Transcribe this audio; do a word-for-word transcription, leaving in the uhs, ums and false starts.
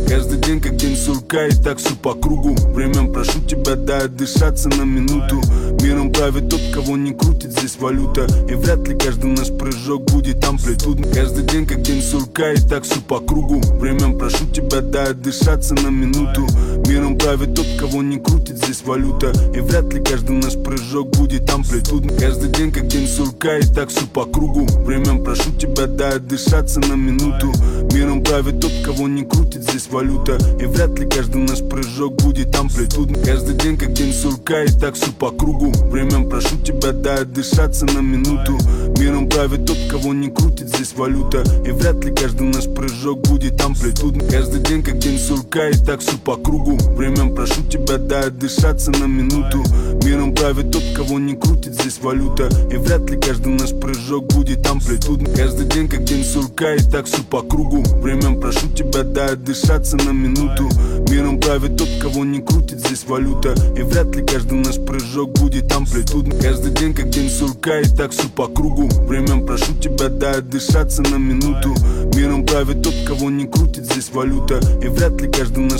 Каждый день как день сурка, и так все по кругу. Времен прошу тебя, дай отдышаться на минуту. Миром правит тот, кого не крутит здесь валюта. И вряд ли каждый наш прыжок будет амплитудный. Каждый день как день сурка, и так все по кругу. Времен прошу тебя, дай отдышаться на минуту. Миром правит тот, кого не крутит здесь валюта. И вряд ли каждый наш прыжок будет амплитудный. Каждый день как день сурка, и так все по кругу. Времен прошу тебя, дай отдышаться на минуту. Миром правит тот, кого не крутит здесь валюта. И вряд ли каждый наш прыжок будет амплитудный. Каждый день как день сурка, и так все по кругу. Времен прошу тебя, дай отдышаться на минуту. Миром правит тот, кого не крутит здесь валюта. И вряд ли каждый наш прыжок будет амплитудный. Каждый день как день сурка, и так все по кругу. Времен прошу тебя, дай отдышаться на минуту. Миром правит тот, кого не крутит здесь валюта. И вряд ли каждый наш прыжок будет амплитудный. Каждый день как день сурка, и так все по кругу. Времен прошу тебя, дай отдышаться на минуту. Миром правит тот, кого не крутит здесь валюта. И вряд ли каждый наш прыжок будет амплитудный. Каждый день как день сурка, и так все по кругу. Времен прошу тебя, дай отдышаться на минуту. Миром правит тот, кого не крутит здесь валюта. И вряд ли каждый наш